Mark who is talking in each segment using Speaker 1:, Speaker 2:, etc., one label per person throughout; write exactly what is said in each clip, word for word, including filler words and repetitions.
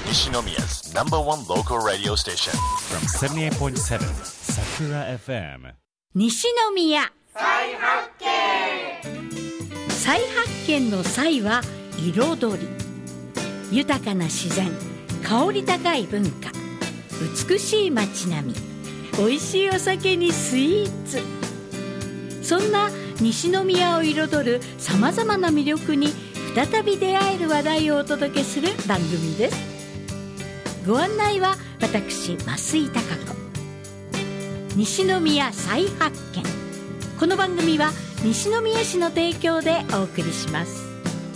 Speaker 1: 西宮's number one local radio station
Speaker 2: from seventy-eight point seven Sakura エフエム。
Speaker 3: 西宮再発見。再発見の再は彩り。豊かな自然、香り高い文化、美しい街並み、美味しいお酒にスイーツ。そんな西宮を彩るさまざまな魅力に再び出会える話題をお届けする番組です。ご案内は私、増井貴子。西宮再発見。この番組は西宮市の提供でお送りします。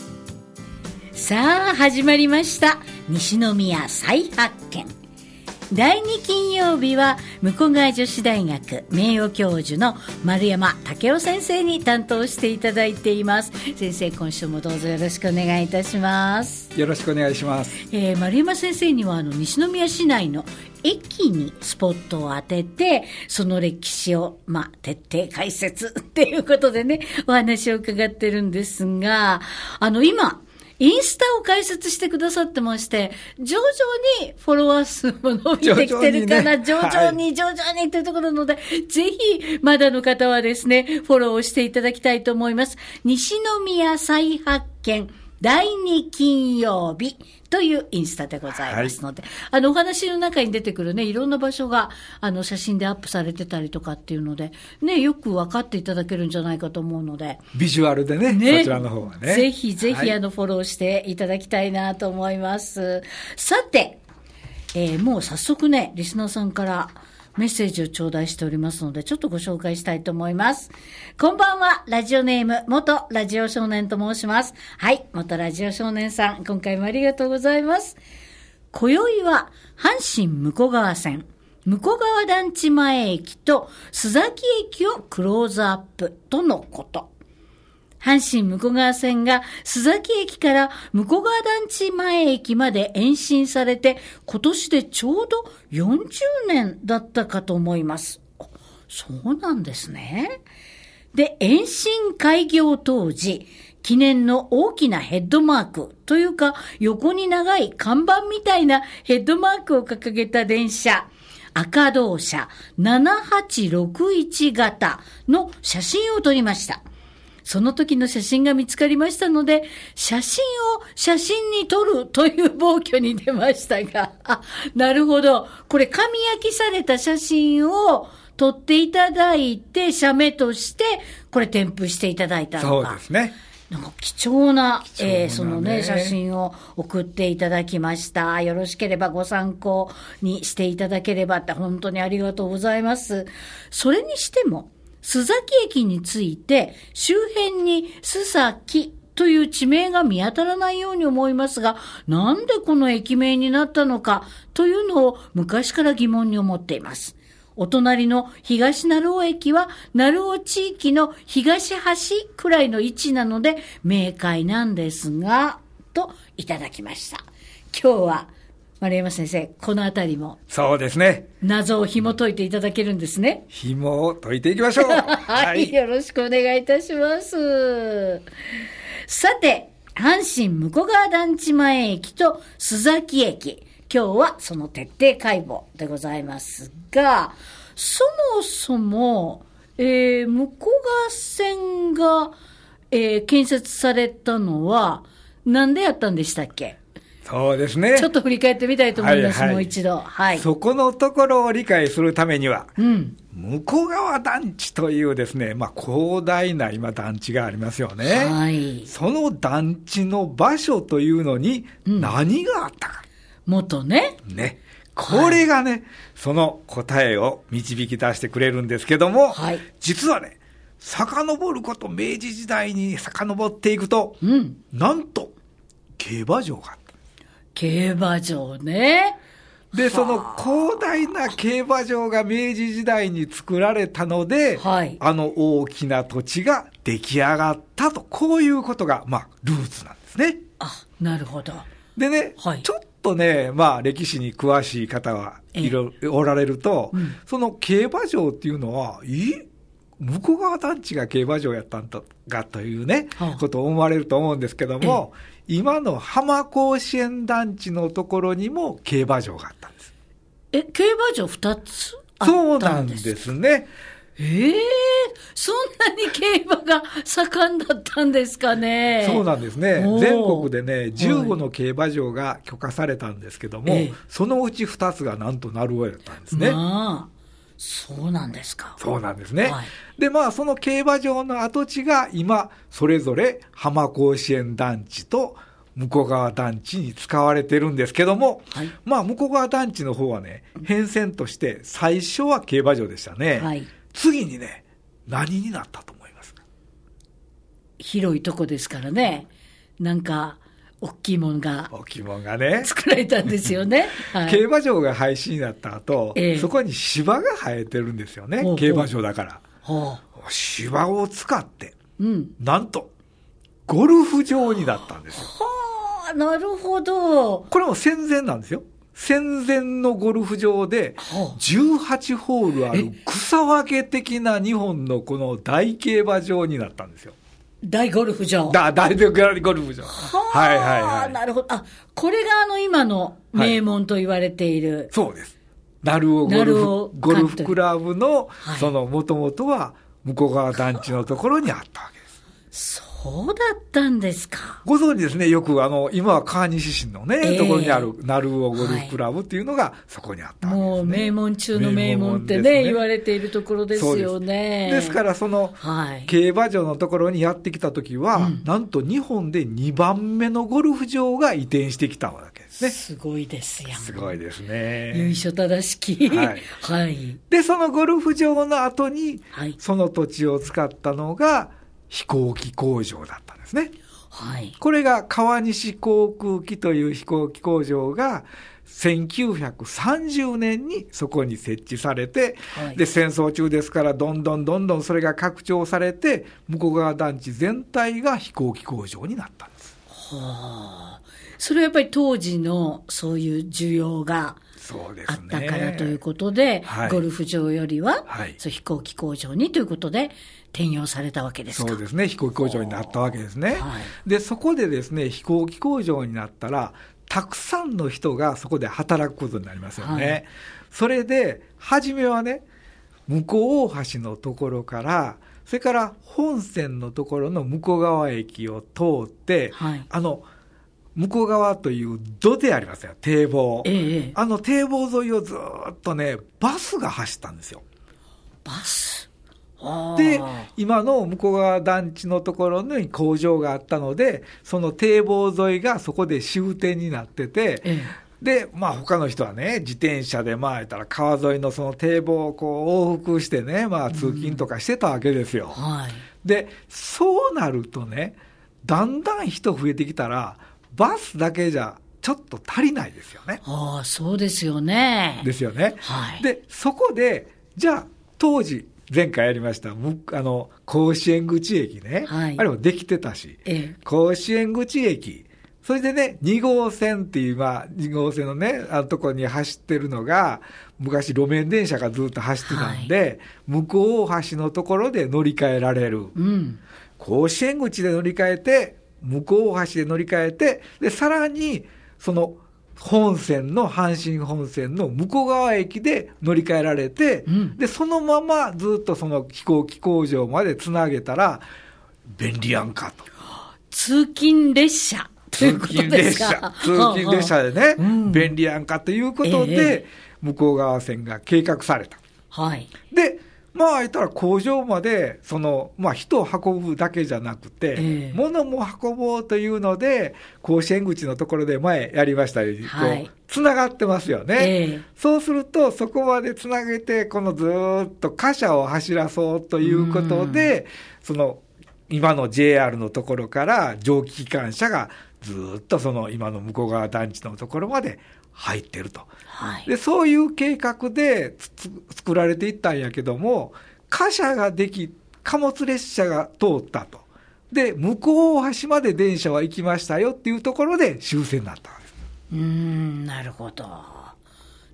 Speaker 3: さあ始まりました、西宮再発見。だいに金曜日は武庫川女子大学名誉教授の丸山武夫先生に担当していただいています。先生、今週もどうぞよろしくお願いいたします。
Speaker 4: よろしくお願いします。
Speaker 3: えー、丸山先生にはあの西宮市内の駅にスポットを当てて、その歴史を、まあ、徹底解説っていうことでね、お話を伺ってるんですが、あの今インスタを解説してくださってまして、徐々にフォロワー数も伸びてきてるかな、徐々に、徐々にというところなので、ぜひ、まだの方はですね、フォローしていただきたいと思います。西宮再発見だいに金曜日というインスタでございますので、はい、あのお話の中に出てくるね、いろんな場所があの写真でアップされてたりとかっていうのでね、よく分かっていただけるんじゃないかと思うので、
Speaker 4: ビジュアルで ね, ねそちらの方はね、
Speaker 3: ぜひぜひあのフォローしていただきたいなと思います、はい、さて、えー、もう早速ね、リスナーさんからメッセージを頂戴しておりますので、ちょっとご紹介したいと思います。こんばんは、ラジオネーム元ラジオ少年と申します。はい、元ラジオ少年さん、今回もありがとうございます。今宵は阪神向川線向川団地前駅と須崎駅をクローズアップとのこと。阪神向川線が須崎駅から向川団地前駅まで延伸されて、今年でちょうどよんじゅうねんだったかと思います。そうなんですね。で、延伸開業当時、記念の大きなヘッドマークというか、横に長い看板みたいなヘッドマークを掲げた電車、赤銅車ななはちろくいち型の写真を撮りました。その時の写真が見つかりましたので、写真を写真に撮るという暴挙に出ましたが、あ、なるほど。これ紙焼きされた写真を撮っていただいて、写メとしてこれ添付していただいたのか。
Speaker 4: そうですね。
Speaker 3: なんか貴重な、
Speaker 4: 貴重なね、
Speaker 3: えー、そのね、写真を送っていただきました。よろしければご参考にしていただければって、本当にありがとうございます。それにしても、須崎駅について周辺に須崎という地名が見当たらないように思いますが、なんでこの駅名になったのかというのを昔から疑問に思っています。お隣の東鳴尾駅は鳴尾地域の東端くらいの位置なので明快なんですが、といただきました。今日は丸山先生、このあたりも
Speaker 4: そうですね、
Speaker 3: 謎を紐解いていただけるんですね。
Speaker 4: 紐を解いていきましょう
Speaker 3: はい、よろしくお願いいたします。さて、阪神向川団地前駅と須崎駅、今日はその徹底解剖でございますが、そもそも、えー、向川線が、えー、建設されたのはなんでやったんでしたっけ？
Speaker 4: そうですね。
Speaker 3: ちょっと振り返ってみたいと思います、はいはい、もう一度。はい。
Speaker 4: そこのところを理解するためには、
Speaker 3: うん、
Speaker 4: 向川団地というですね、まあ広大な今団地がありますよね。
Speaker 3: はい。
Speaker 4: その団地の場所というのに何があったか。
Speaker 3: うん、元ね。
Speaker 4: ね。これがね、はい、その答えを導き出してくれるんですけども、はい、実はね、遡ること明治時代に遡っていくと、うん、なんと競馬場があった。
Speaker 3: 競馬場ね。
Speaker 4: で、その広大な競馬場が明治時代に作られたので、はい、あの大きな土地が出来上がったと、こういうことが、まあ、ルーツなんですね。
Speaker 3: あ、なるほど。
Speaker 4: でね、はい、ちょっとね、まあ、歴史に詳しい方はいろおられると、うん、その競馬場っていうのは、い向こう側団地が競馬場やったんだかというね、
Speaker 3: はあ、
Speaker 4: ことを思われると思うんですけども、ええ、今の浜甲子園団地のところにも競馬場があったんです。
Speaker 3: え、競馬場ふたつあったんですか？
Speaker 4: そうなんですね。
Speaker 3: ええー、そんなに競馬が盛んだったんですかね。
Speaker 4: そうなんですね。全国でね、じゅうごの競馬場が許可されたんですけども、はい、そのうちふたつがなんと鳴尾やったんですね。
Speaker 3: まあ、そうなんですか。
Speaker 4: そうなんですね。
Speaker 3: はい、で、
Speaker 4: まあ、その競馬場の跡地が今、それぞれ浜甲子園団地と向こう側団地に使われてるんですけども、はい、まあ、向こう側団地の方はね、変遷として最初は競馬場でしたね。はい、次にね、何になったと思いますか？
Speaker 3: 広いとこですからね。なんか、大きいもんが。
Speaker 4: 大きいもんがね。
Speaker 3: 作られたんですよね。
Speaker 4: はい、競馬場が廃止になった後、
Speaker 3: ええ、そこ
Speaker 4: に芝が生えてるんですよね。ほうほう、競馬場だから。ほう、芝を使って、うん、なんと、ゴルフ場になったんですよ。
Speaker 3: はあ、なるほど。
Speaker 4: これも戦前なんですよ。戦前のゴルフ場でじゅうはちホールある草分け的な日本のこの大競馬場になったんですよ。
Speaker 3: 大ゴルフ場。
Speaker 4: だ大ゴルフ場。はいはいはい。
Speaker 3: なるほど。あ、これがあの今の名門と言われている。はい、
Speaker 4: そうです。鳴尾ゴルフ、ゴルフクラブの、はい、その元々は向こう側団地のところにあったわけです。
Speaker 3: そうだったんですか。
Speaker 4: ご存知ですね。よくあの、今は川西市のね、えー、ところにある鳴尾ゴルフクラブっていうのがそこにあったわけですね。
Speaker 3: もう名門中の名門って ね, ね言われているところですよね。
Speaker 4: です。ですからその、はい、競馬場のところにやってきたときは、うん、なんと日本でにばんめのゴルフ場が移転してきたわけですね。
Speaker 3: すごいですよ。
Speaker 4: すごいですね。
Speaker 3: 由緒正しき。はい。はい。
Speaker 4: で、そのゴルフ場の後に、はい、その土地を使ったのが、飛行機工場だったんですね。はい。これが川西航空機という飛行機工場がせんきゅうひゃくさんじゅうねんにそこに設置されて、はい、で、戦争中ですからどんどんどんどんそれが拡張されて、向こう側団地全体が飛行機工場になったんです。
Speaker 3: はあ。それはやっぱり当時のそういう需要があったからということで、はい、ゴルフ場よりは、はい、そう飛行機工場にということで転用されたわけですか。
Speaker 4: そうですね。飛行機工場になったわけですね。はい、で、そこでですね、飛行機工場になったら、たくさんの人がそこで働くことになりますよね。はい、それで、初めはね、向こう大橋のところから、それから本線のところの向こう側駅を通って、はい、あの、向こう側という土手ありますよ、堤防。ええ、あの堤防沿いをずっとね、バスが走ったんですよ。
Speaker 3: バス
Speaker 4: で、今の向こう側団地のところに工場があったので、その堤防沿いがそこで終点になってて、ええ、で、まあ他の人はね、自転車でまあ言ったら川沿いのその堤防をこう往復してね、まあ通勤とかしてたわけですよ。うん、はい、で、そうなるとね、だんだん人増えてきたら、バスだけじゃちょっと足りないですよね。
Speaker 3: ああ、そうですよね。
Speaker 4: ですよね。はい。で、そこで、じゃあ、当時、前回やりました、あの、甲子園口駅ね。はい。あれもできてたし、ええ、甲子園口駅。それでね、に号線っていう、まあ、に号線のね、あのとこに走ってるのが、昔路面電車がずっと走ってたんで、はい、向こう大橋のところで乗り換えられる。うん。甲子園口で乗り換えて、向こう大橋で乗り換えて、で、さらに、その、本線の、阪神本線の向こう側駅で乗り換えられて、うん、で、そのままずっとその飛行機工場までつなげたら、便利やんかと。
Speaker 3: 通勤列車ということですか。
Speaker 4: 通勤列車でね、うん、便利やんかということで、ええ、向こう側線が計画された。はい。で、まあ言ったら工場まで、その、まあ人を運ぶだけじゃなくて、えー、物も運ぼうというので、甲子園口のところで前やりましたように、はい、こう、つながってますよね。えー、そうすると、そこまでつなげて、このずーっと貨車を走らそうということで、その、今の ジェイアール のところから蒸気機関車がずーっとその今の向こう側団地のところまで入ってると。はい、で、そういう計画で作られていったんやけども、貨車ができ、貨物列車が通ったと。で、向こう大橋まで電車は行きましたよっていうところで終戦になったんです。
Speaker 3: うーん、なるほど。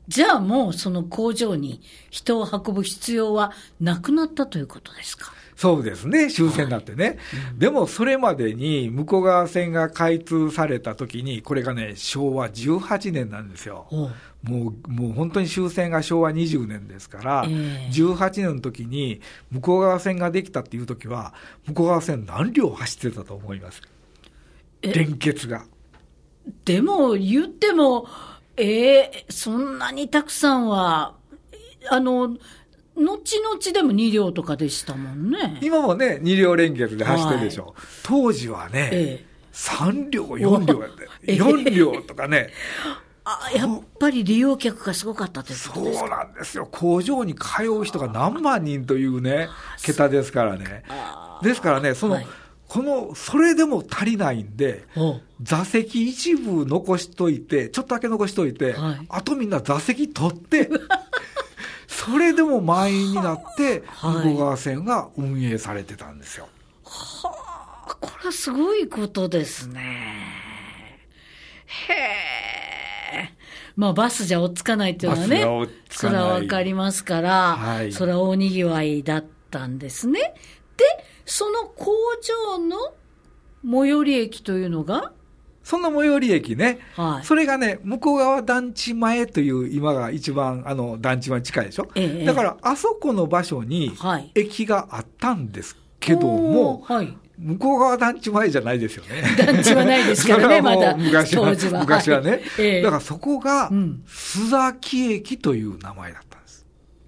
Speaker 3: じゃあもうその工場に人を運ぶ必要はなくなったということですか？
Speaker 4: そうですね、終戦になってね、はいうん、でもそれまでに向こう側線が開通された時に、これがね、しょうわじゅうはちねんなんですよ。もう、もう本当に終戦がしょうわにじゅうねんですから、えー、じゅうはちねんの時に向こう側線ができたっていう時は、向こう側線何両走ってたと思います？連結が。
Speaker 3: でも言っても、えー、そんなにたくさんは、あの、後々でもに両とかでしたもんね。
Speaker 4: 今もね、に両連結で走ってるでしょ。はい、当時はね、ええ、さん両、よん両やって、ええ、よん両とかね。
Speaker 3: あ、やっぱり利用客がすごかったということですか？
Speaker 4: そうなんですよ。工場に通う人が何万人というね、桁ですからね。ですからね、その、はい、この、それでも足りないんで、座席一部残しといて、ちょっとだけ残しといて、はい、あとみんな座席取って、それでも満員になって、向こう側線が運営されてたんですよ。
Speaker 3: はあ、これはすごいことですね。へえ。まあバスじゃ追っつかないっていうのはね、それはわかりますから、はい、それは大にぎわいだったんですね。で、その工場の最寄り駅というのが、
Speaker 4: その最寄り駅ね、はい、それがね、向こう側団地前という今が一番あの団地前に近いでしょ、ええ、だからあそこの場所に駅があったんですけども、はい、向こう側団地前じゃないですよね。
Speaker 3: 団地はないですからね、まだ
Speaker 4: 昔は、当時は。昔はね、はいええ。だからそこが、須崎駅という名前だったんです。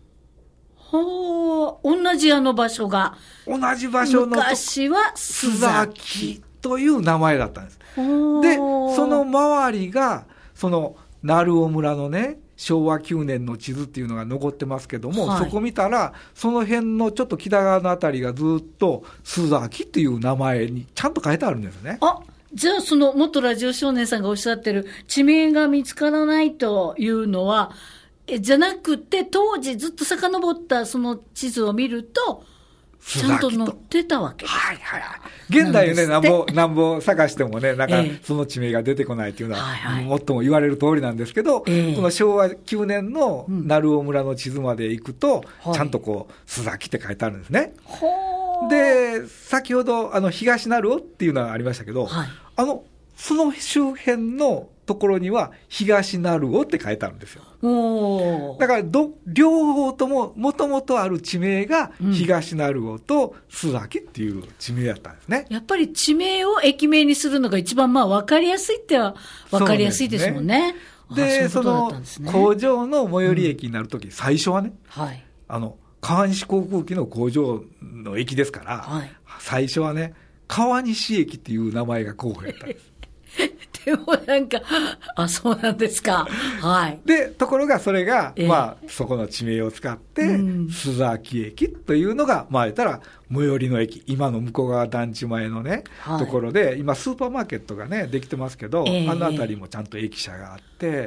Speaker 3: はあ、同じあの場所が。
Speaker 4: 同じ場所の。
Speaker 3: 昔は須崎
Speaker 4: という名前だったんです。で、その周りが、その、鳴尾村のね、しょうわきゅうねんの地図っていうのが残ってますけども、はい、そこ見たら、その辺のちょっと北側のあたりがずっと、須崎っていう名前にちゃんと書いてあるんですね。
Speaker 3: あ、じゃあその元ラジオ少年さんがおっしゃってる地名が見つからないというのは、えじゃなくて、当時ずっと遡ったその地図を見ると、ちゃんと載ってたわけです。
Speaker 4: はいはいはい。現代ね、なんぼ、なんぼ探してもね、なんか、その地名が出てこないっていうのは、ええ、最も言われる通りなんですけど、ええ、このしょうわきゅうねんの鳴尾村の地図まで行くと、うん、ちゃんとこう、須崎って書いてあるんですね。はい、で、先ほど、あの、東鳴尾っていうのがありましたけど、はい、あの、その周辺のところには東鳴尾って書いてあるんですよ。おだからど、両方とも元々ある地名が東鳴尾と須崎っていう地名だったんですね。
Speaker 3: うん、やっぱり地名を駅名にするのが一番まあ分かりやすいっては分かりやすいですもんね。
Speaker 4: で、その工場の最寄り駅になるとき、うん、最初はね、はい、あの、川西航空機の工場の駅ですから、はい、最初はね、川西駅っていう名前が候補やったんです。
Speaker 3: でもなんか、あ、そうなんですか。はい。
Speaker 4: で、ところがそれが、えー、まあ、そこの地名を使って、うん、須崎駅というのが、まあ言ったら、最寄りの駅、今の向こう側団地前のね、はい、ところで、今スーパーマーケットがね、できてますけど、えー、あのあたりもちゃんと駅舎があって、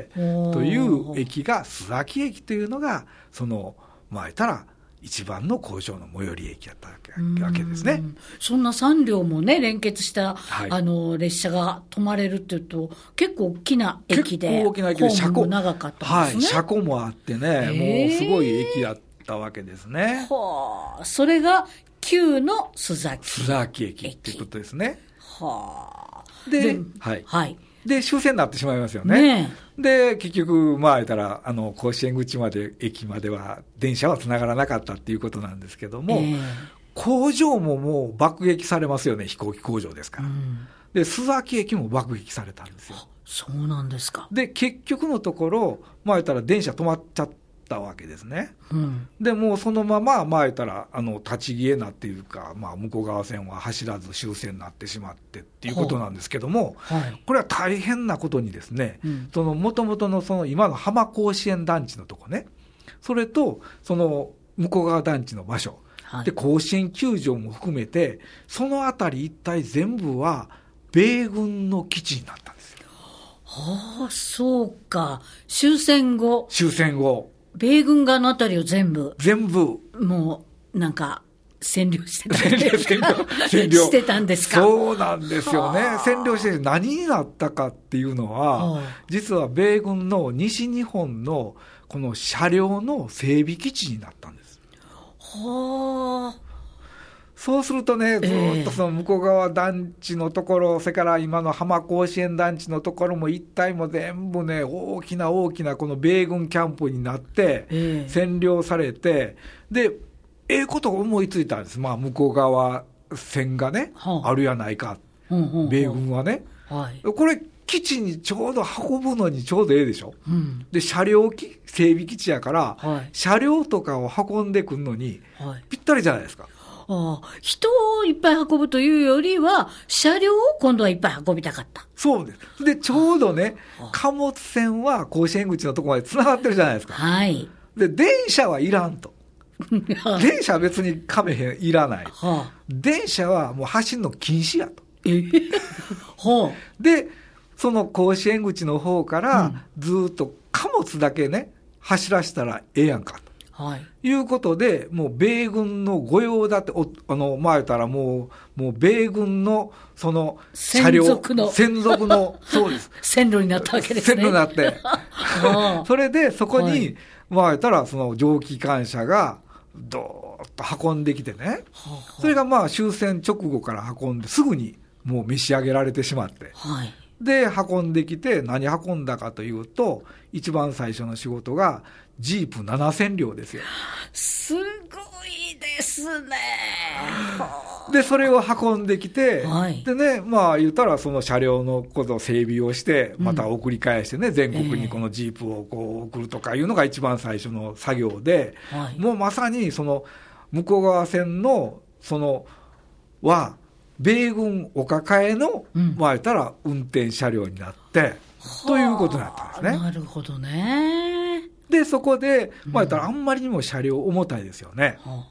Speaker 4: という駅が、須崎駅というのが、その、まあ言ったら、一番の工場の最寄り駅だったわけですね。
Speaker 3: そんなさん両もね、連結した、はい、あの、列車が止まれるっていうと、結構大きな駅で、
Speaker 4: 結構大きな駅で、
Speaker 3: 車庫も長かったんですね。
Speaker 4: はい、車庫もあってね、もうすごい駅だったわけですね。
Speaker 3: はあ、それが旧の須崎。
Speaker 4: 須崎駅っていうことですね。
Speaker 3: は
Speaker 4: あ。で、ではい。はい。で、終戦になってしまいますよね。ねで、結局、まあ、言ったら、あの、甲子園口まで、駅までは、電車は繋がらなかったっていうことなんですけども、えー、工場ももう爆撃されますよね、飛行機工場ですから。うん、で、須崎駅も爆撃されたんですよ。
Speaker 3: そうなんですか。
Speaker 4: で、結局のところ、まあ、言ったら電車止まっちゃったわけですね。うん、で、もうそのまま、まあ、言ったら、あの、立ち消えなっていうか、まあ、向こう側線は走らず終戦になってしまってっていうことなんですけども、はい、これは大変なことにですね、うん、その、元々のその、今の浜甲子園団地のとこね、それと、その、向こう側団地の場所、はい、で、甲子園球場も含めて、そのあたり一帯全部は、米軍の基地になったんですよ。
Speaker 3: はあ、そうか。終戦後。
Speaker 4: 終戦後。
Speaker 3: 米軍側のあたりを全部。
Speaker 4: 全部。
Speaker 3: もう、なんか、 占領してたんですか？
Speaker 4: 占領
Speaker 3: してたんですか？
Speaker 4: そうなんですよね。占領して何になったかっていうのは、実は米軍の西日本のこの車両の整備基地になったんです。
Speaker 3: はあ。
Speaker 4: そうするとね、ずっとその向こう側団地のところ、それから今の浜甲子園団地のところも一帯も全部ね、大きな大きなこの米軍キャンプになって、占領されて、で、ええことを思いついたんです。まあ、向こう側線がね、はあ、あるやないか、うんうんうん、米軍はね、はい、これ、基地にちょうど運ぶのにちょうどええでしょ、うん、で、車両整備基地やから、はい、車両とかを運んでくるのに、ぴったりじゃないですか。
Speaker 3: ああ、人をいっぱい運ぶというよりは、車両を今度はいっぱい運びたかった。
Speaker 4: そうです。で、ちょうどね、貨物船は甲子園口のところまで繋がってるじゃないですか。はい。で、電車はいらんと。電車は別にかめへん、いらない。はあ、電車はもう走るの禁止やと。えはあ、で、その甲子園口の方からずっと貨物だけね、走らせたらええやんかと。はい、いうことで、もう米軍の御用だって、おあの、まあ言ったらもう、もう米軍のその車両、専属の、専属の、そうです。
Speaker 3: 線路になったわけですね。
Speaker 4: 線路になって。それで、そこに、はい、まあ言ったら、その蒸気機関車が、どーっと運んできてね。はあ、それがまあ終戦直後から運んで、すぐにもう召し上げられてしまって。はい、で、運んできて、何運んだかというと、一番最初の仕事が、ジープななせんりょうですよ。
Speaker 3: すごいですね。
Speaker 4: で、それを運んできて、はい、でね、まあ言ったらその車両のことを整備をして、また送り返してね、うん、全国にこのジープをこう送るとかいうのが一番最初の作業で、はい、もうまさにその向こう側線の、その、は、米軍お抱えの、うん、まあ言ったら運転車両になって、ということになったんですね。
Speaker 3: なるほどね。
Speaker 4: で、そこで、まあ言ったらあんまりにも車両重たいですよね。うん、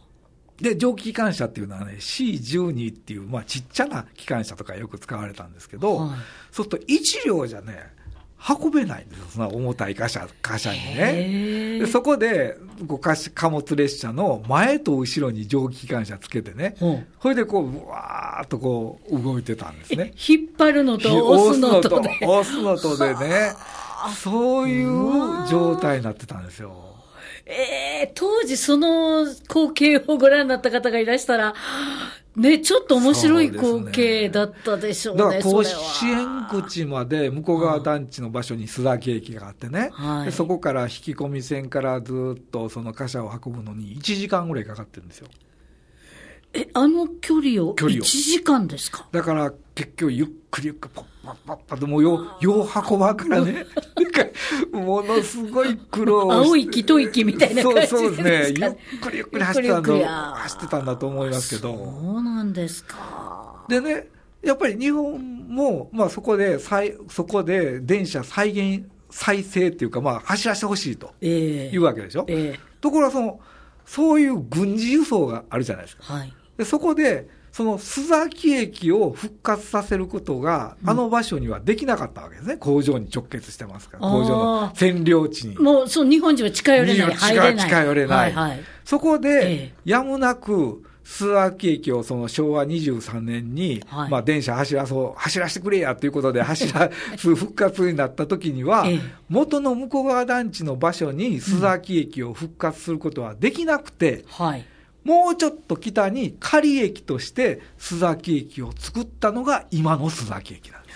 Speaker 4: で、蒸気機関車っていうのはね、シーじゅうに っていう、まあちっちゃな機関車とかよく使われたんですけど、はい、そうするといちりょうじゃね、運べないんですよ、その重たい貨車、貨車にね。で、そこで、こう貨物列車の前と後ろに蒸気機関車つけてね、うん、それでこう、うわーっとこう動いてたんですね。
Speaker 3: 引っ張るのと押すのとで。
Speaker 4: 押すのとでね。そういう状態になってたんですよ。
Speaker 3: ええー、当時その光景をご覧になった方がいらしたら、ね、ちょっと面白い光景だったでしょうね。
Speaker 4: だから甲子園口まで向こう側団地の場所に須崎駅があってね、はい、でそこから引き込み線からずっとその貨車を運ぶのにいちじかんぐらいかかってるんですよ。
Speaker 3: え、あの距離をいちじかんですか？
Speaker 4: だから結局ゆっくりゆっくりパッパッパッパッともうよう、よう運ばんからね。ものすごい苦労を
Speaker 3: 青息と息みたいな感じですか？
Speaker 4: そうそうですね。ゆっくりゆっくり走ってたんだ、走ってたんだと思いますけど。
Speaker 3: そうなんですか。
Speaker 4: でね、やっぱり日本も、まあそこで、そこで電車再現、再生っていうか、まあ走らせてほしいというわけでしょ。えーえー、ところがその、そういう軍事輸送があるじゃないですか。はい、でそこで、その須崎駅を復活させることが、あの場所にはできなかったわけですね。うん、工場に直結してますから。工場の占領地に。
Speaker 3: もう、そう、日本人は近寄れない。入れない。
Speaker 4: 近寄れない。はいはい、そこで、ええ、やむなく、須崎駅をそのしょうわにじゅうさんねんに、はい、まあ電車走らそう、走らせてくれやということで走らす復活になった時には、ええ、元の向こう側団地の場所に須崎駅を復活することはできなくて、うん、はい、もうちょっと北に仮駅として須崎駅を作ったのが今の須崎駅なんです。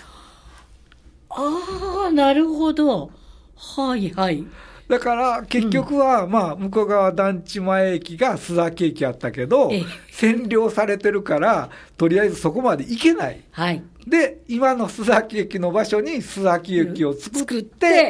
Speaker 3: ああ、なるほど。はいはい。
Speaker 4: だから結局は、まあ向こう側団地前駅が須崎駅やったけど、占領されてるから、とりあえずそこまで行けない。はい。で、今の須崎駅の場所に須崎駅を作って、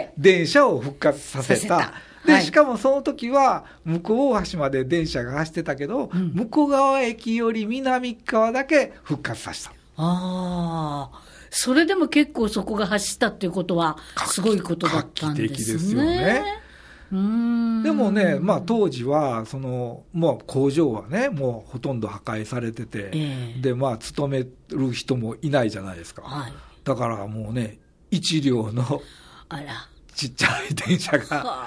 Speaker 4: 電車を復活させた。で、しかもその時は、向こう大橋まで電車が走ってたけど、うん、向こう側駅より南側だけ復活させた。
Speaker 3: ああ。それでも結構そこが走ったっていうことは、すごいことだったんですね。画期的ですよね。
Speaker 4: うーん。でもね、まあ当時は、その、もう工場はね、もうほとんど破壊されてて、えー、で、まあ勤める人もいないじゃないですか。はい。だからもうね、一両の、あら。ちっちゃい電車が、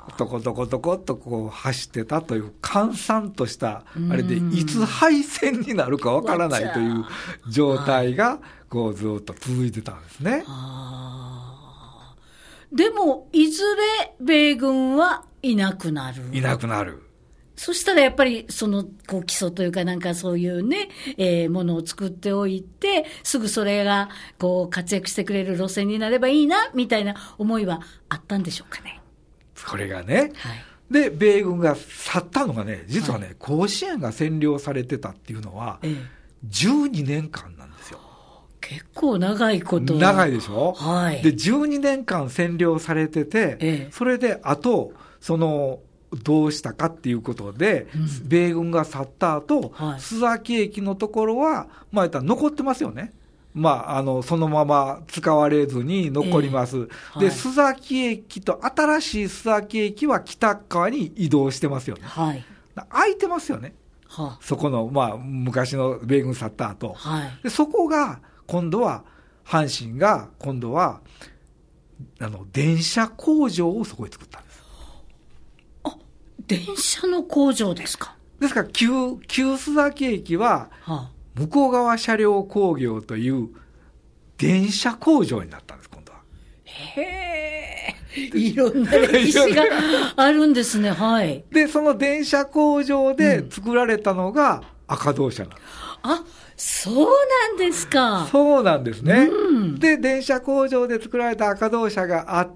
Speaker 4: どこどこどこっとこう走ってたという閑散としたあれでいつ廃線になるかわからないという状態がこうずっと続いてたんですね。
Speaker 3: あでもいずれ米軍はいなくなる。
Speaker 4: いなくなる。
Speaker 3: そしたらやっぱりそのこう基礎というかなんかそういうね、えー、ものを作っておいてすぐそれがこう活躍してくれる路線になればいいなみたいな思いはあったんでしょうかね。
Speaker 4: これがね、
Speaker 3: はい、
Speaker 4: で米軍が去ったのがね、実はね、はい、甲子園が占領されてたっていうのは、ええ、じゅうにねんかんなんですよ。
Speaker 3: 結構長いこと。
Speaker 4: 長いでしょ、
Speaker 3: はい、
Speaker 4: でじゅうにねんかん占領されてて、ええ、それであとそのどうしたかっていうことで、うん、米軍が去った後、はい、須崎駅のところは、まあ、言ったら残ってますよね。まあ、あの、そのまま使われずに残ります。えーはい、で、須崎駅と新しい須崎駅は北側に移動してますよね。はい、空いてますよね。はあ、そこの、まあ、昔の米軍去った後、はい、で、そこが、今度は、阪神が、今度は、あの、電車工場をそこに作ったんです。
Speaker 3: あ、電車の工場ですか。
Speaker 4: ですから、旧、旧須崎駅は、はあ、向こう側車両工業という電車工場になったんです、今度は。
Speaker 3: へー。いろんな歴史があるんですね。はい。
Speaker 4: で、その電車工場で作られたのが赤銅車なんです。
Speaker 3: うん、あ、そうなんですか。
Speaker 4: そうなんですね。うん、で、電車工場で作られた赤銅車があって、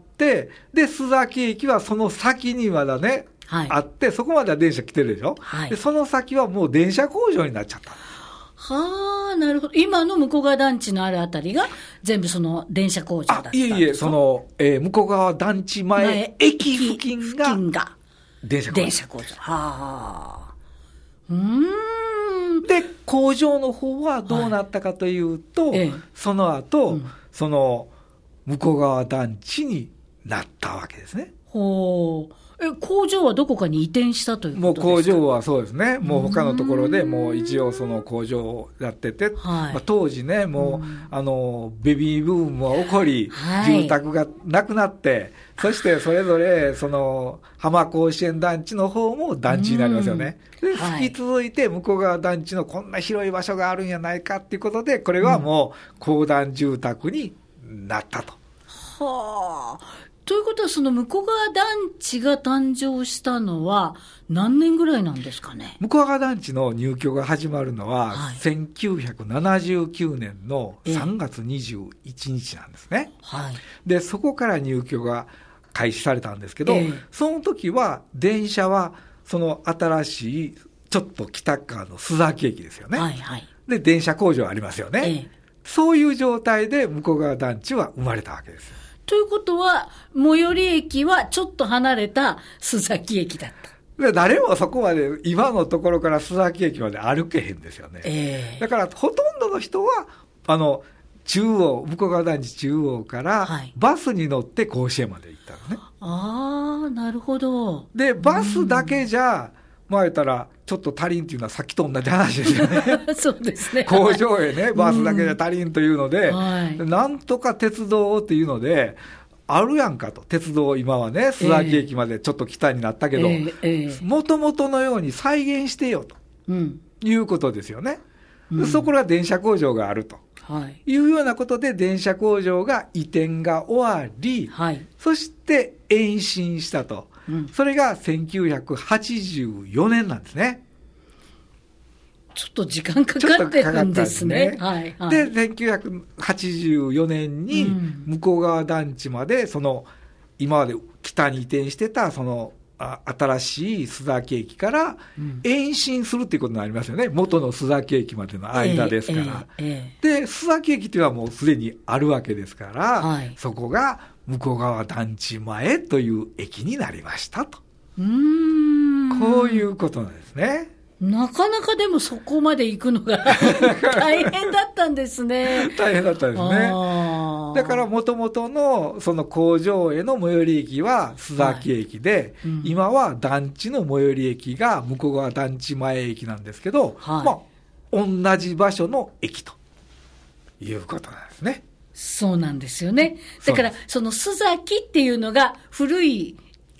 Speaker 4: で、須崎駅はその先にまだね、はい、あって、そこまでは電車来てるでしょ。はい、で、その先はもう電車工場になっちゃった。
Speaker 3: はあ、なるほど。今の向こう側団地のあるあたりが全部その電車工場だったんですか。
Speaker 4: いえいえ、その、えー、向こう側団地前駅付近が電車工場。
Speaker 3: 電車工場。はあ。うーん。
Speaker 4: で、工場の方はどうなったかというと、はい、その後、うん、その向こう側団地になったわけですね。
Speaker 3: ほう。え、工場はどこかに移転したということですか？
Speaker 4: もう工場はそうですね。もう他のところでもう一応その工場をやってて、はいまあ、当時ね、もう、あの、ベビーブームは起こり、はい、住宅がなくなって、そしてそれぞれ、その、浜甲子園団地の方も団地になりますよね。で、はい、引き続いて向こう側団地のこんな広い場所があるんやないかっていうことで、これはもう公団住宅になったと。
Speaker 3: はあ。ということは、その向こう側団地が誕生したのは何年ぐらいなんですかね。
Speaker 4: 向こう側団地の入居が始まるのは、はい、せんきゅうひゃくななじゅうきゅうねんのさんがつにじゅういちにちなんですね。はい、で、そこから入居が開始されたんですけど、えー、その時は電車はその新しいちょっと北側の須崎駅ですよね。はいはい、で、電車工場ありますよね。えー、そういう状態で向こう側団地は生まれたわけです。
Speaker 3: ということは、最寄り駅はちょっと離れた須崎駅だった。
Speaker 4: で誰もそこまで、今のところから須崎駅まで歩けへんですよね。えー、だから、ほとんどの人は、あの、中央、向こう側団地中央から、バスに乗って甲子園まで行ったのね。
Speaker 3: ああ、なるほど。
Speaker 4: で、バスだけじゃ、まあ言ったら、ちょっと足りんっていうのはさっきと同じ話ですよね。
Speaker 3: そうですね。
Speaker 4: 工場へね、バスだけじゃ足りんというので、はい、なんとか鉄道っていうので、あるやんかと。鉄道今はね、須崎駅までちょっと北になったけど、もともとのように再現してよと、うん、いうことですよね。うん、そこら電車工場があると。はい、いうようなことで電車工場が移転が終わり、はい、そして延伸したと。うん、それがせんきゅうひゃくはちじゅうよねんなんですね。
Speaker 3: ちょっと時間かかってるんですね。
Speaker 4: で、はいはい、でせんきゅうひゃくはちじゅうよねんに向こう側団地まで、その今まで北に移転してたそのあ新しい須崎駅から延伸するっていうことになりますよね。元の須崎駅までの間ですから。えーえーえー、で、須崎駅っていうのはもうすでにあるわけですから、はい、そこが向こう側団地前という駅になりましたと。うーん、こういうことなんですね。
Speaker 3: なかなかでもそこまで行くのが大変だったんですね。
Speaker 4: 大変だったんですね。だから元々のその工場への最寄り駅は須崎駅で、はいうん、今は団地の最寄り駅が向こう側団地前駅なんですけど、はい、まあ同じ場所の駅ということなんですね。
Speaker 3: そうなんですよね。だからその須崎っていうのが古い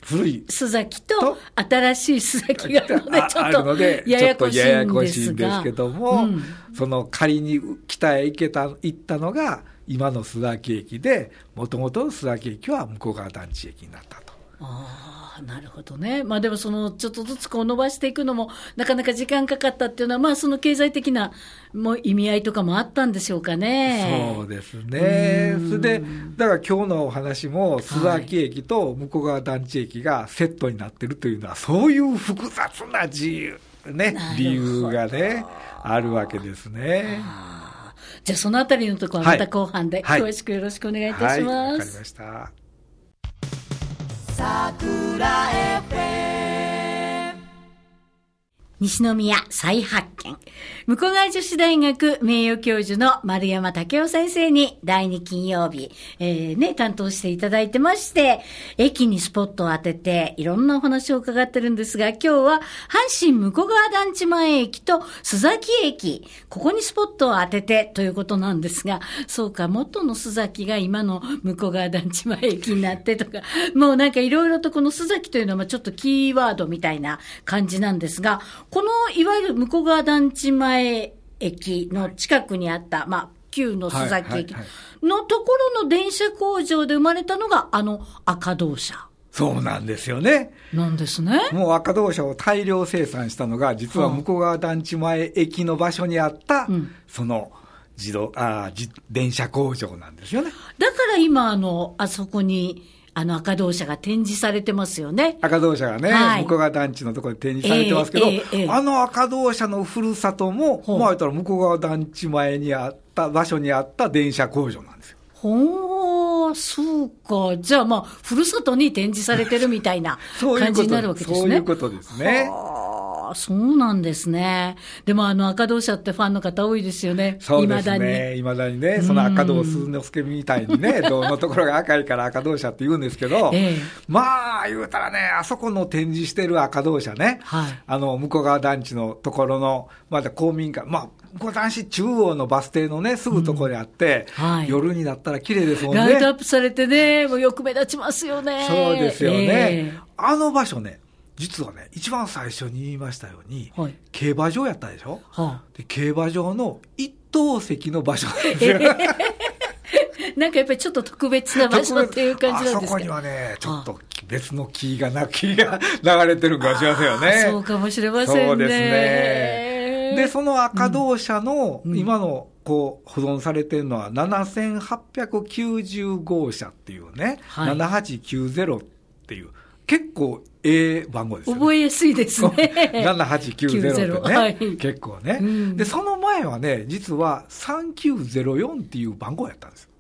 Speaker 3: 古い須崎と新しい須崎があるので、ちょっとややこしいんですが。ちょっとややこしいんです
Speaker 4: けども、うん、その仮に北へ行けた、行ったのが、今の須崎駅で、もともとの須崎駅は向川団地駅になったと。
Speaker 3: ああ、なるほどね。まあでもそのちょっとずつこう伸ばしていくのもなかなか時間かかったっていうのは、まあその経済的なもう意味合いとかもあったんでしょうかね。
Speaker 4: そうですね。それでだから今日のお話も須崎駅と向川団地駅がセットになってるというのは、はい、そういう複雑な自由ね理由がねあるわけですね。
Speaker 3: じゃあそのあたりのところはまた後半で詳しくよろしくお願いいたします。はい、わ、
Speaker 4: はい、かりました。
Speaker 3: 桜 エフエム 西宮再発見。向川女子大学名誉教授の丸山武雄先生にだいに金曜日、えー、ね、担当していただいてまして、駅にスポットを当てていろんなお話を伺ってるんですが、今日は阪神向川団地前駅と須崎駅、ここにスポットを当ててということなんですが、そうか、元の須崎が今の向川団地前駅になってとか、もうなんかいろいろとこの須崎というのはちょっとキーワードみたいな感じなんですが、このいわゆる向川団地前駅の近くにあった、はい、まあ、旧の須崎駅のところの電車工場で生まれたのがあの赤銅車。
Speaker 4: そうなんですよね。
Speaker 3: なんですね。
Speaker 4: もう赤銅車を大量生産したのが、実は向川団地前駅の場所にあった、うん、その自動あ自電車工場なんですよね。
Speaker 3: だから今あのあそこにあの赤銅車が展示されてますよね。
Speaker 4: 赤銅車がね、はい、向川団地のところで展示されてますけど、えーえーえー、あの赤銅車のふるさとも、まあ言ったら向川団地前にあった場所にあった電車工場なんですよ。
Speaker 3: ほー、そうか。じゃあまあ、ふるさとに展示されてるみたいな感じになるわけですね。
Speaker 4: そういうことですね。
Speaker 3: そうなんですね。でもあの赤銅車ってファンの方多いですよね。
Speaker 4: そうですね。いまだにね、その赤銅鈴之助みたいにね、銅のところが赤いから赤銅車って言うんですけど、ええ、まあ言うたらね、あそこの展示してる赤銅車ね、はい、あの向川団地のところのまだ公民館、まあ向川団地中央のバス停のねすぐところにあって、うん、はい、夜になったら綺麗ですもんね。
Speaker 3: ライトアップされてね、もうよく目立ちますよね。
Speaker 4: そうですよね。えー、あの場所ね。実はね、一番最初に言いましたように、はい、競馬場やったでしょ、はあ、で競馬場の一等席の場所なんですよ。
Speaker 3: なんかやっぱりちょっと特別な場所っていう感じなんですか。
Speaker 4: あそこにはね、ちょっと別の木がな、木が流れてるかもしれませんよね。
Speaker 3: そうかもしれませんね。
Speaker 4: そうですね。で、その赤銅車の、うん、今の、こう、保存されてるのはななせんはっぴゃくきゅうじゅうごうしゃっていうね、はい、ななはちきゅうゼロっていう、結構、ええ番号ですよね。
Speaker 3: 覚えやすいですね。
Speaker 4: ななはちきゅうゼロってね、はい、結構ね、うん。で、その前はね、実はさんきゅうゼロよんっていう番号やったんですよ。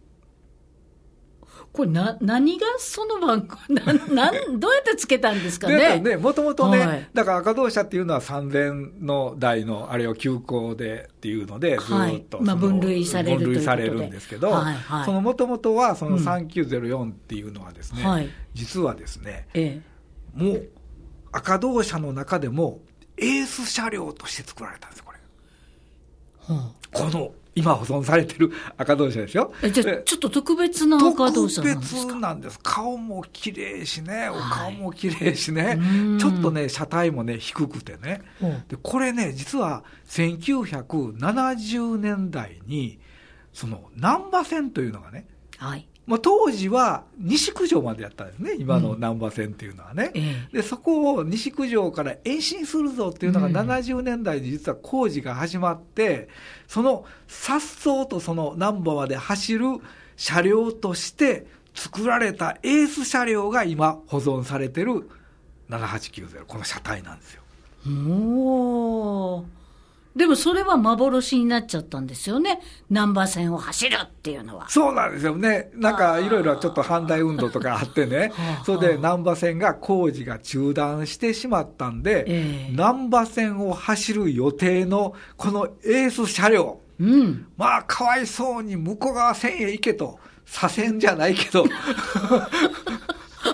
Speaker 3: これな、何がその番号な、なん、どうやってつけたんですかね。
Speaker 4: ね、もともとね、はい、だから赤銅車っていうのはさんぜんの台のあれを急行でっていうので、ずっと、はい、まあ、
Speaker 3: 分類されるということで。
Speaker 4: 分類されるんですけど、はいはい、そのもともとはそのさんきゅうゼロよんっていうのはですね、うん、はい、実はですね、ええ、もう赤銅車の中でもエース車両として作られたんですよ、これ。はあ、この、今保存されてる赤銅車ですよ。
Speaker 3: え、じゃあちょっと特別な赤銅車なんですか？
Speaker 4: 特別なんです。顔も綺麗しね、お顔も綺麗しね、はい、ちょっとね、車体もね、低くてね。で、これね、実はせんきゅうひゃくななじゅうねんだいに、その、難波線というのがね、はい。まあ、当時は西九条までやったんですね、今の難波線っていうのはね、うん、でそこを西九条から延伸するぞっていうのがななじゅうねんだいで実は工事が始まって、その颯爽とその難波まで走る車両として作られたエース車両が今保存されてるななはちきゅうゼロ、この車体なんですよ。
Speaker 3: おー、でもそれは幻になっちゃったんですよね。難波線を走るっていうのは。
Speaker 4: そうなんですよね。なんかいろいろちょっと反対運動とかあってね。それで難波線が工事が中断してしまったんで、えー、難波線を走る予定のこのエース車両。うん、まあかわいそうに向こう側線へ行けと。左線じゃないけど。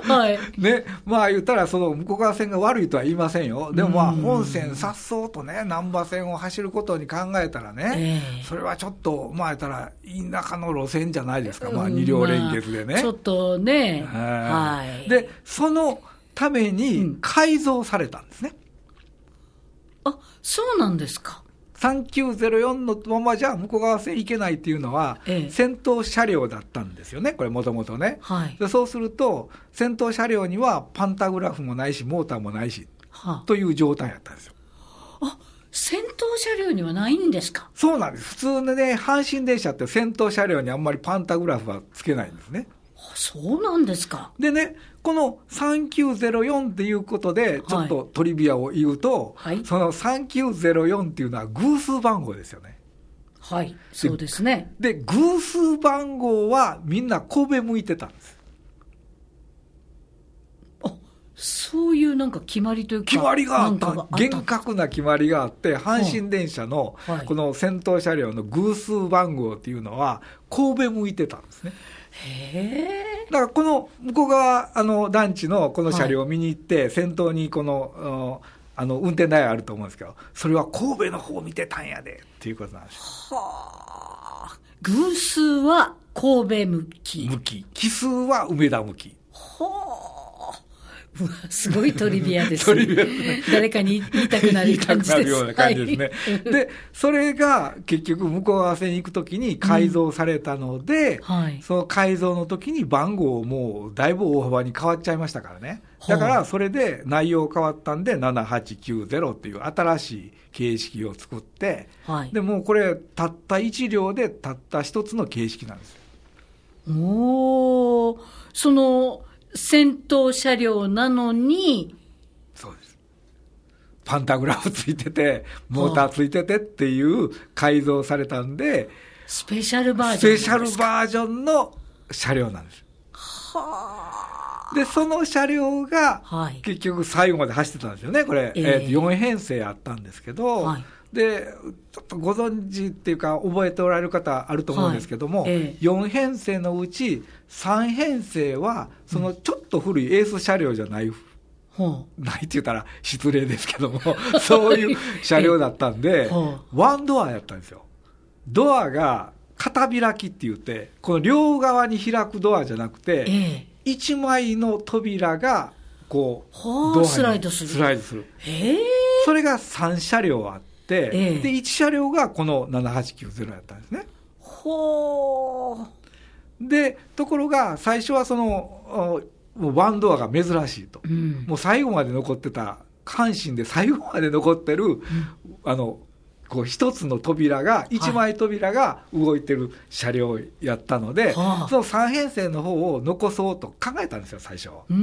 Speaker 3: はい。
Speaker 4: ね、まあ言ったら、その向こう側線が悪いとは言いませんよ。でもまあ、本線、さっそうとね、難波線を走ることに考えたらね、えー、それはちょっと、まあ言ったら、田舎の路線じゃないですか。まあ、二両連結でね。まあ、
Speaker 3: ちょっとね、
Speaker 4: はい。で、そのために改造されたんですね。
Speaker 3: うん、あ、そうなんですか。
Speaker 4: さんきゅうゼロよんのままじゃ向こう側線行けないっていうのは、ええ、先頭車両だったんですよね、これもともとね、はい、でそうすると先頭車両にはパンタグラフもないしモーターもないし、はあ、という状態だったんですよ。
Speaker 3: あ、先頭車両にはないんですか。
Speaker 4: そうなんです。普通のね、阪神電車って先頭車両にあんまりパンタグラフはつけないんですね。
Speaker 3: そうなんですか。
Speaker 4: でね、このさんきゅうゼロよんっていうことで、ちょっとトリビアを言うと、はい、そのさんきゅうゼロよんっていうのは偶数番号ですよね。
Speaker 3: はい、そうですね。
Speaker 4: で、偶数番号はみんな神戸向いてたんです。
Speaker 3: あ、そういうなんか決まりというか。
Speaker 4: 決まりがあった。厳格な決まりがあって、阪神電車のこの先頭車両の偶数番号っていうのは神戸向いてたんですね。
Speaker 3: へ
Speaker 4: だからこの向こう側あの団地のこの車両を見に行って、はい、先頭にこのあの運転台あると思うんですけど、それは神戸の方を見てたんやでっていうことなんですよ。
Speaker 3: はあ。偶数は神戸向き。
Speaker 4: 向き。奇数は梅田向き。
Speaker 3: はあ。すごいトリビアですね。トリビアですね。誰かに言いたくなる感じです。言いたくなるような感じですね。はい、で、
Speaker 4: それが結局向こう側線に行くときに改造されたので、うんはい、その改造のときに番号もだいぶ大幅に変わっちゃいましたからね。だからそれで内容変わったんでななはちきゅうゼロっていう新しい形式を作って、はい、でもうこれたったいち両でたった一つの形式なんですよ。
Speaker 3: おー、その、先頭車両なのに、
Speaker 4: そうです。パンタグラフついてて、モーターついててっていう改造されたんで、
Speaker 3: スペシャルバージョン。
Speaker 4: スペシャルバージョンの車両なんです。はあ。で、その車両が、結局最後まで走ってたんですよね、これ。えー、えーとよん編成あったんですけど、はい、で、ちょっとご存知っていうか、覚えておられる方あると思うんですけども、はいええ、よん編成のうちさん編成は、そのちょっと古いエース車両じゃない、うん、ないって言ったら失礼ですけども、そういう車両だったんで、ワンドアやったんですよ。ドアが片開きって言って、この両側に開くドアじゃなくて、ええ、いちまいの扉が、こう、ドアに
Speaker 3: スライドする。
Speaker 4: スライドする。
Speaker 3: へー。
Speaker 4: それがさん車両あって、ええ、でいち車両がこのななはちきゅうゼロやったんですね。
Speaker 3: ほー。
Speaker 4: でところが最初はそのもうワンドアが珍しいと、うん、もう最後まで残ってた阪神で最後まで残ってる、うん、あのこう一つの扉が一枚扉が動いてる車両やったので、はい、そのさん編成の方を残そうと考えたんですよ最初、うん、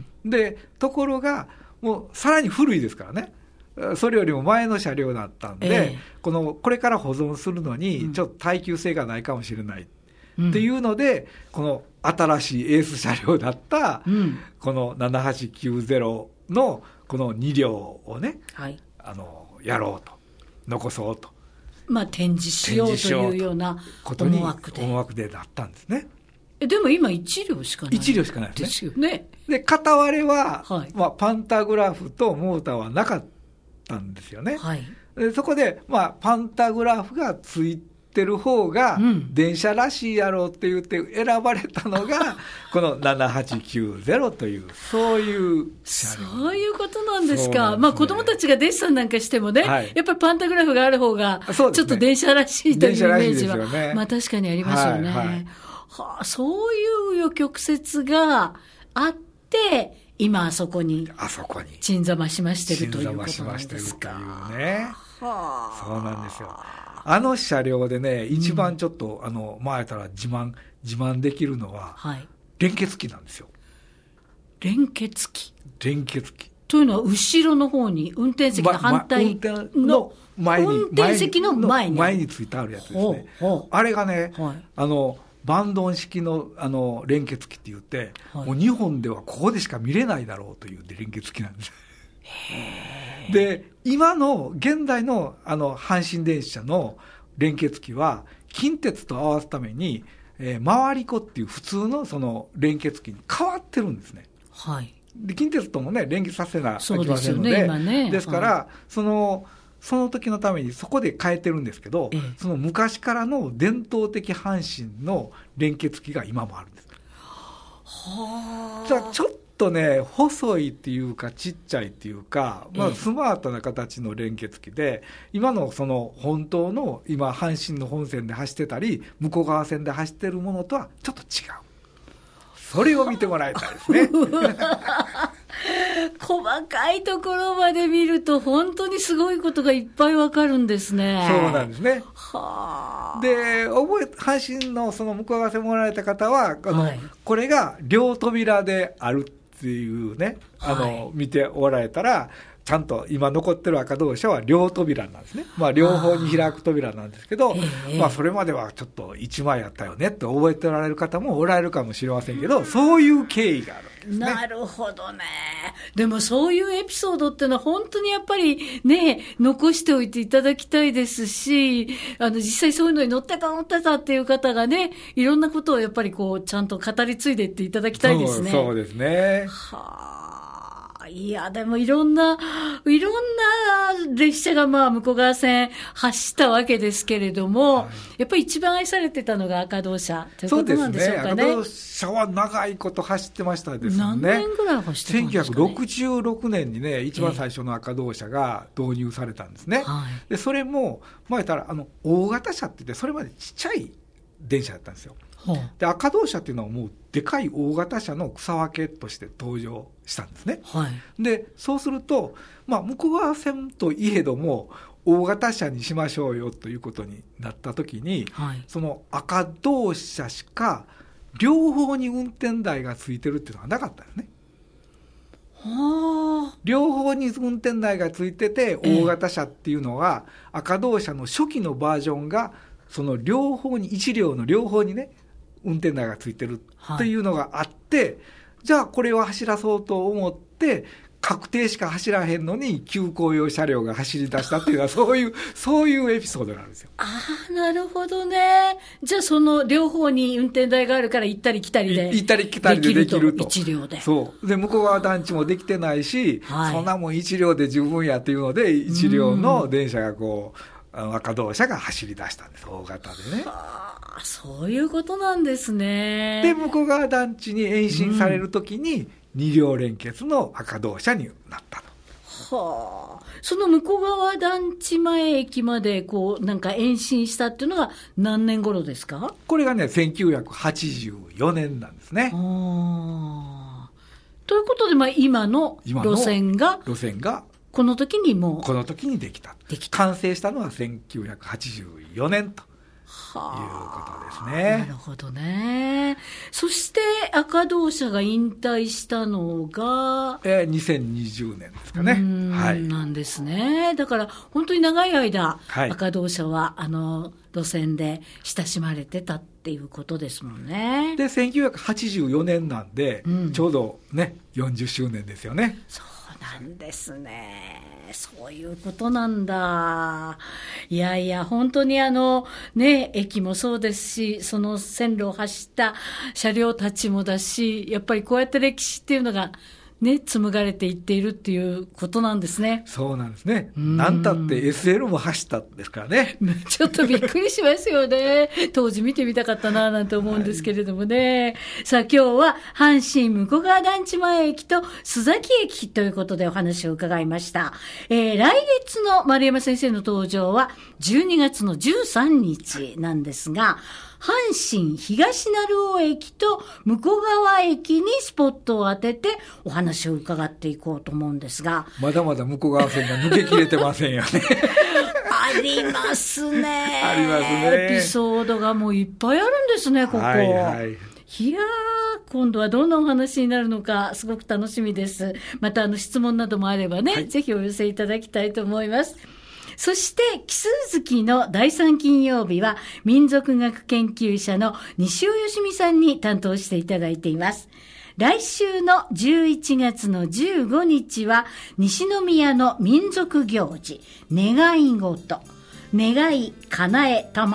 Speaker 4: でところがもうさらに古いですからね、それよりも前の車両だったんで、ええ、このこれから保存するのにちょっと耐久性がないかもしれないっていうので、うん、この新しいエース車両だった、うん、このななはちきゅうゼロのこのに両をね、はい、あのやろうと残そうと、
Speaker 3: まあ、展示しようというような思惑で
Speaker 4: 思惑でだったんですね。
Speaker 3: えでも今いち両しかない
Speaker 4: いち両しかないですね。
Speaker 3: ですよね。
Speaker 4: で片割れは、はいまあ、パンタグラフとモーターはなかったんですよね、はい、でそこで、まあ、パンタグラフがついてる方が電車らしいやろうって言って選ばれたのが、うん、このななはちきゅうゼロというそういう車両。
Speaker 3: そういうことなんですか。す、ね、まあ、子供たちがデッサンなんかしてもね、はい、やっぱりパンタグラフがある方がちょっと電車らしいというイメージは、ねまあ、確かにありますよね、はいはいはあ、そういう余曲折があって今あそこに鎮座ましましてるということなんですか。
Speaker 4: 鎮座ましましてるというね、はあ、そうなんですよ。あの車両でね一番ちょっと、うん、あの前から自慢自慢できるのは、はい、連結機なんですよ。
Speaker 3: 連結機
Speaker 4: 連結機
Speaker 3: というのは後ろの方に運転席の反対の前に運転席の前に
Speaker 4: 前についてあるやつですね。あれがね、はい、あのバンドン式 の, あの連結機って言って、はい、もう日本ではここでしか見れないだろうという連結機なんです。へで今の現代 の, あの阪神電車の連結機は近鉄と合わすために、えー、回り子っていう普通 の, その連結機に変わってるんですね。
Speaker 3: はい、
Speaker 4: で近鉄ともね連結させなきゃいけませんので、
Speaker 3: そうですよね、今ね。
Speaker 4: ですから、はい、そのその時のためにそこで変えてるんですけど、ええ、その昔からの伝統的阪神の連結機が今もあるんです。はじゃあちょっとね細いっていうかちっちゃいっていうか、まあ、スマートな形の連結機で、今のその本当の今阪神の本線で走ってたり向こう側線で走ってるものとはちょっと違う。それを見てもらいたいですね。
Speaker 3: 細かいところまで見ると本当にすごいことがいっぱいわかるんですね。
Speaker 4: そうなんですね。はで覚え阪神のその向こう側線もられた方はあの、はい、これが両扉であるっていうね、あの、はい、見ておられたらちゃんと今残ってる赤同士は両扉なんですね。まあ両方に開く扉なんですけど、えー、まあそれまではちょっと一枚やったよねって覚えておられる方もおられるかもしれませんけど、そういう経緯がある。
Speaker 3: なるほどね。でもそういうエピソードってのは本当にやっぱりね、残しておいていただきたいですし、あの実際そういうのに乗ってた乗ってたっていう方がね、いろんなことをやっぱりこうちゃんと語り継いでいっていただきたいですね。
Speaker 4: そう、そうですね。
Speaker 3: はあ。いや、でもいろんな、いろんな列車がまあ向こう側線走ったわけですけれども、はい、やっぱり一番愛されてたのが赤同社ということなんでしょうかね。そうですね。赤同社は長いこと走ってましたですね。何年ぐらい走ってたんですかね。せんきゅうひゃくろくじゅうろくねんにね、一番最初の赤同社が導入されたんですね。えーはい、でそれも、まあ言ったらあの大型車って言って、それまでちっちゃい電車だったんですよ。で赤同社っていうのはもうでかい大型車の草分けとして登場したんですね。はい、でそうすると、まあ、向こう側線といえども大型車にしましょうよということになったときに、はい、その赤同社しか両方に運転台がついてるっていうのがなかったんですね。はあ、両方に運転台がついてて大型車っていうのは、えー、赤同社の初期のバージョンがその両方にいち両の両方にね運転台がついてるというのがあって、はい、じゃあこれを走らそうと思って確定しか走らへんのに急行用車両が走り出したっていうのはそういうそういうエピソードなんですよ。 ああ、なるほどね。じゃあその両方に運転台があるから行ったり来たりで
Speaker 4: 行ったり来たりでできると。
Speaker 3: 一両で。
Speaker 4: そうで向こう側団地もできてないし、はい、そんなもん一両で十分やっていうので一両の電車がこう赤同社が走り出したんです。大型でね。
Speaker 3: はあ、そういうことなんですね。
Speaker 4: で向こう側団地に延伸されるときに、うん、に両連結の赤同社になったと。
Speaker 3: はあ、その向こう側団地前駅までこうなんか延伸したっていうのが何年頃ですか？
Speaker 4: これがねせんきゅうひゃくはちじゅうよねんなんですね。
Speaker 3: あということで、まあ、今の路線が
Speaker 4: 路線が
Speaker 3: この時にもう
Speaker 4: この時にできた。できた。完成したのはせんきゅうひゃくはちじゅうよねんと。はあ、いうことですね。
Speaker 3: なるほどね。そして赤同社が引退したのが、
Speaker 4: えー、にせんにじゅうねんですかね。
Speaker 3: はい、なんですね。だから本当に長い間、はい、赤同社はあの路線で親しまれてたっていうことですもんね。
Speaker 4: でせんきゅうひゃくはちじゅうよねんなんで、うん、ちょうどねよんじゅっしゅうねんですよね。
Speaker 3: そうなんですね。そういうことなんだ。いやいや本当にあのね駅もそうですし、その線路を走った車両たちもだし、やっぱりこうやって歴史っていうのがね紡がれていっているっていうことなんですね。
Speaker 4: そうなんですね。なんたって エスエル も走ったんですからね。
Speaker 3: ちょっとびっくりしますよね。当時見てみたかったななんて思うんですけれどもね、はい、さあ今日は阪神向川団地前駅と須崎駅ということでお話を伺いました。えー、来月の丸山先生の登場はじゅうにがつのじゅうさんにちなんですが、阪神東鳴尾駅と向川駅にスポットを当ててお話を伺っていこうと思うんですが、
Speaker 4: まだまだ向川線が抜けきれてませんよね。
Speaker 3: ありますね。
Speaker 4: ありますね。
Speaker 3: エピソードがもういっぱいあるんですね、ここ。はいはい。いやー、今度はどんなお話になるのかすごく楽しみです。またあの質問などもあればね、はい、ぜひお寄せいただきたいと思います。そして奇数月のだいさん金曜日は民族学研究者の西尾義美さんに担当していただいています。来週のじゅういちがつのじゅうごにちは西宮の民族行事願い事、願い叶えたまえ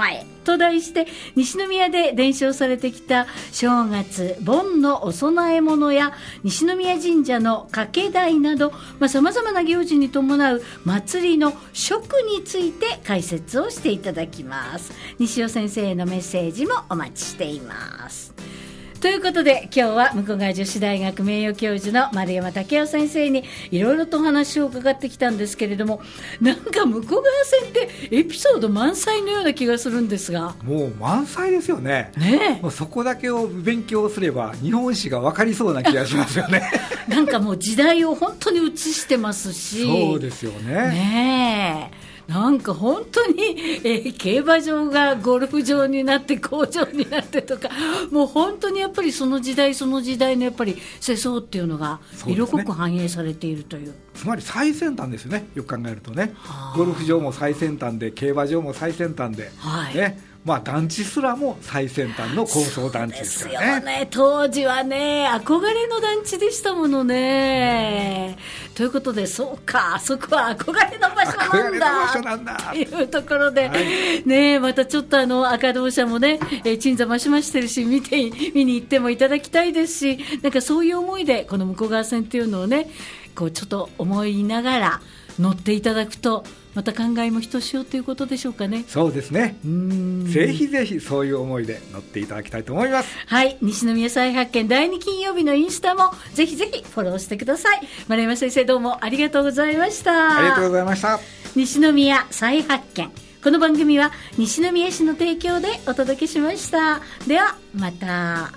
Speaker 3: と題して西宮で伝承されてきた正月盆のお供え物や西宮神社の掛け台などさまざ、まな行事に伴う祭りの食について解説をしていただきます。西尾先生へのメッセージもお待ちしています。ということで今日は向川女子大学名誉教授の丸山武夫先生にいろいろとお話を伺ってきたんですけれども、なんか向川線ってエピソード満載のような気がするんですが、
Speaker 4: もう満載ですよ ね,
Speaker 3: ね
Speaker 4: もうそこだけを勉強すれば日本史が分かりそうな気がしますよね
Speaker 3: なんかもう時代を本当に映してますし、
Speaker 4: そうですよ ね,
Speaker 3: ねえなんか本当に、えー、競馬場がゴルフ場になって工場になってとか、もう本当にやっぱりその時代その時代のやっぱり世相っていうのが色濃く反映されているという、
Speaker 4: つまり最先端ですよね、よく考えるとね。ゴルフ場も最先端で競馬場も最先端で、はいね、まあ、団地すらも最先端の高層団地ですからね。
Speaker 3: そうですよね、当時はね憧れの団地でしたものね。ということで、そうか、あそこは憧れの場所なんだ
Speaker 4: 憧れの場所なんだ
Speaker 3: というところで、
Speaker 4: はい、
Speaker 3: ね、またちょっとあの赤同社もね、えー、鎮座増しましてるし、見て見に行ってもいただきたいですし、なんかそういう思いでこの向川線っていうのをね、こうちょっと思いながら乗っていただくとまた考えもひとしおということでしょうかね。
Speaker 4: そうですね、うーん、ぜひぜひそういう思いで乗っていただきたいと思います。
Speaker 3: はい、西宮再発見だいに金曜日のインスタもぜひぜひフォローしてください。丸山先生、どうもありがとうございました。
Speaker 4: ありがとうございました。
Speaker 3: 西宮再発見、この番組は西宮市の提供でお届けしました。ではまた。